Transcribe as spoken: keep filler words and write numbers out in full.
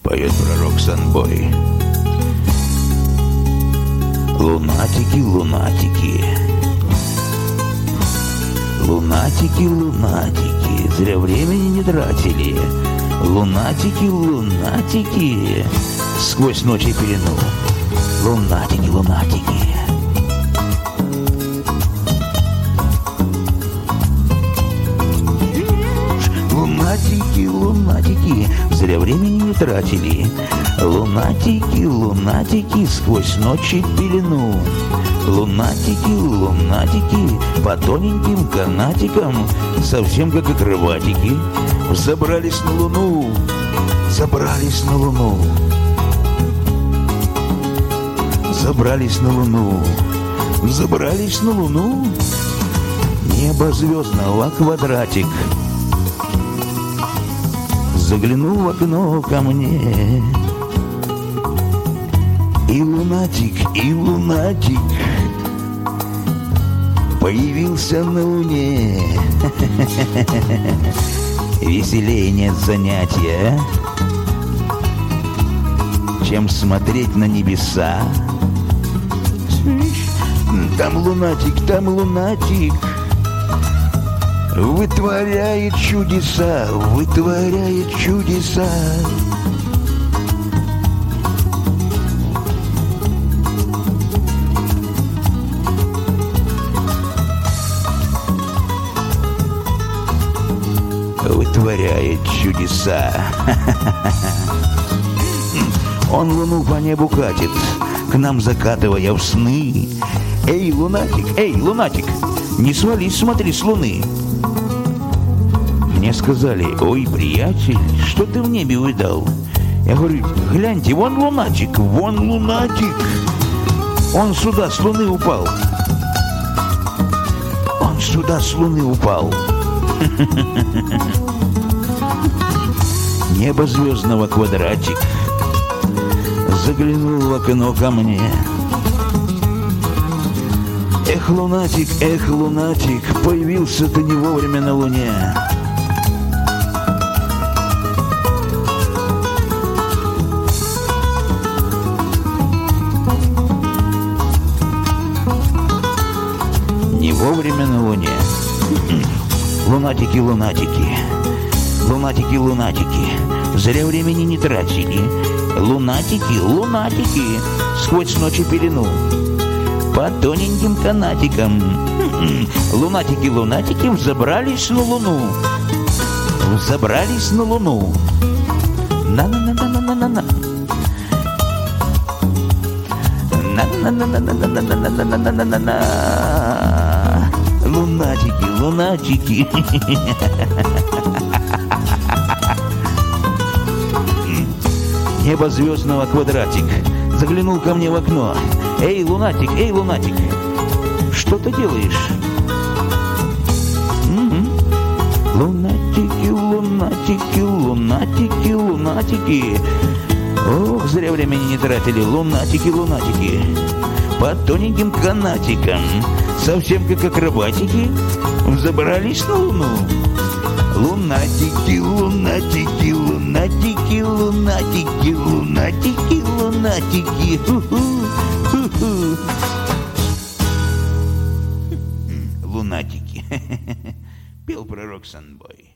Поет пророк Санбой. Лунатики, лунатики, лунатики, лунатики, зря времени не тратили. Лунатики, лунатики, сквозь ночи пелену. Лунатики, лунатики. Лунатики, лунатики, зря времени не тратили. Лунатики, лунатики, сквозь ночи пелену. Лунатики, лунатики, по тоненьким канатикам, совсем как акробатики, забрались на луну, забрались на луну, забрались на луну, забрались на луну. Небо звездного квадратик заглянул в окно ко мне. И лунатик, и лунатик появился на луне. Веселее нет занятия, чем смотреть на небеса. Там лунатик, там лунатик вытворяет чудеса, вытворяет чудеса. Вытворяет чудеса. Он луну по небу катит, к нам закатывая в сны. Эй, лунатик, эй, лунатик, не свались, смотри, с луны. Мне сказали: ой, приятель, что ты в небе увидал? Я говорю: гляньте, вон лунатик, вон лунатик. Он сюда с луны упал. Он сюда с луны упал. Небо звездного квадратик заглянул в окно ко мне. Эх, лунатик, эх, лунатик, появился ты не вовремя на луне. Не вовремя на луне. Лунатики, лунатики, лунатики, лунатики, зря времени не тратили. Лунатики, лунатики, сквозь ночи пелену, по тоненьким канатикам. Лунатики, лунатики взобрались на луну, взобрались на луну. На-на-на-на-на-на-на-на. На-на-на-на-на-на-на-на-на-на-на-на. Лунатики, лунатики. Небо звездного квадратик заглянул ко мне в окно. Эй, лунатик, эй, лунатик, что ты делаешь? Угу. Лунатики, лунатики, лунатики, лунатики. Ох, зря времени не тратили. Лунатики, лунатики, по тоненьким канатикам, совсем как акробатики, взобрались на луну. Лунатики, лунатики, лунатики, лунатики, лунатики, лунатики. Ху-ху, ху-ху. Лунатики. Пел пророк Санбой.